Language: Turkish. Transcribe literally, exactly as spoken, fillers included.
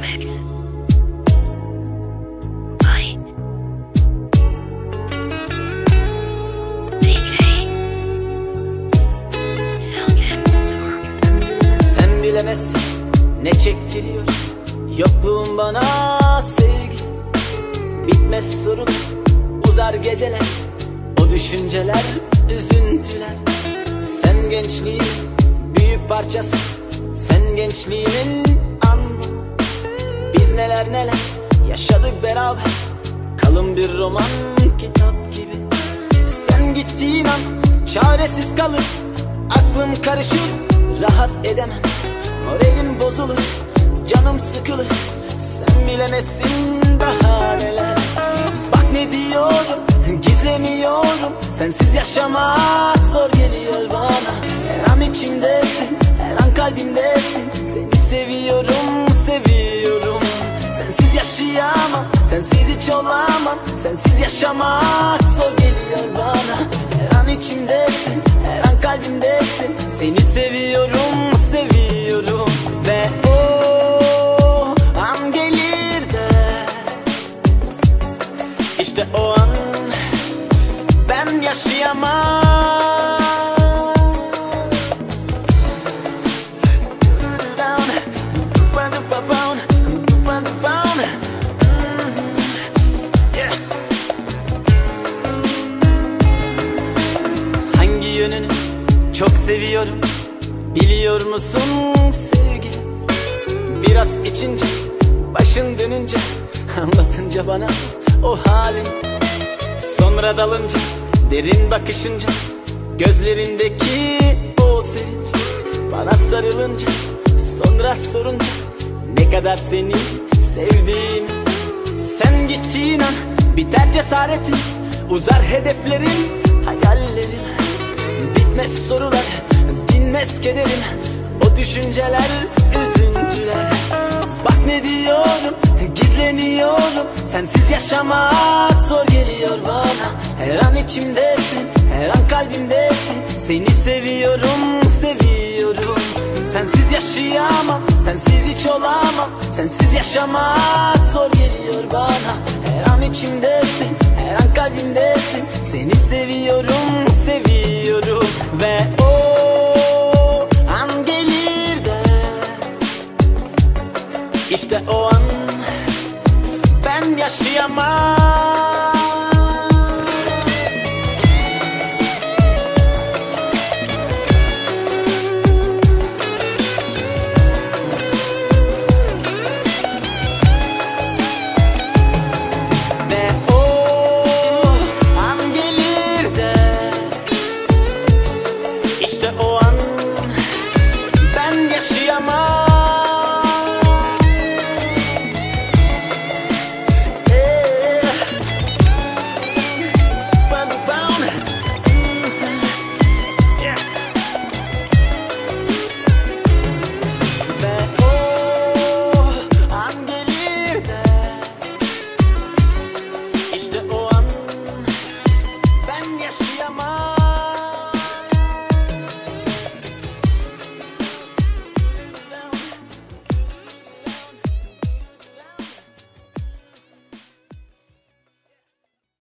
mix. By D J Salvatore. Sen bilemezsin ne çektiriyor yokluğun bana sevgi. Bitmez sorun, uzar geceler, o düşünceler, üzüntüler. Sen gençliğin büyük parçası, sen gençliğimin anlamı. Biz neler neler yaşadık beraber, kalın bir roman kitap gibi. Sen gittiğin an çaresiz kalır, aklım karışır, rahat edemem. Moralim bozulur, canım sıkılır, sen bilemezsin daha neler. Bak ne diyorum, gizlemiyorum, sensiz yaşamak zor geliyor bana. Her an içimdesin, her an kalbimdesin, seni seviyorum, seviyorum. Sensiz yaşayamam, sensiz hiç olamam, sensiz yaşamak zor geliyor bana. Her an içimdesin, her an kalbimdesin, seni seviyorum, seviyorum. Ve o an gelir de, İşte o an ben yaşayamam. Hangi yönünü çok seviyorum biliyor musun sevgi? Biraz içince, başın dönünce, anlatınca bana o halin. Sonra dalınca, derin bakışınca, gözlerindeki o sevinç. Bana sarılınca, sonra sorunca ne kadar seni sevdiğimi. Sen gittiğin an biter cesaretin, uzar hedeflerin, hayallerin. Bitmez sorular, dinmez kederim, o düşünceler, üzüntüler. Bak ne diyorum, gizleniyorum, sensiz yaşamak zor geliyor bana. Her an içimdesin, her an kalbimdesin, seni seviyorum, seviyorum. Sensiz yaşayamam, sensiz hiç olamam, sensiz yaşamak zor geliyor bana. Her an içimdesin, her an kalbimdesin, seni seviyorum, seviyorum. Ve o an gelir de, İşte o an ben yaşayamam. Ve o an gelir de, İşte o an ben yaşayamam. İşte o an ben yaşayamam.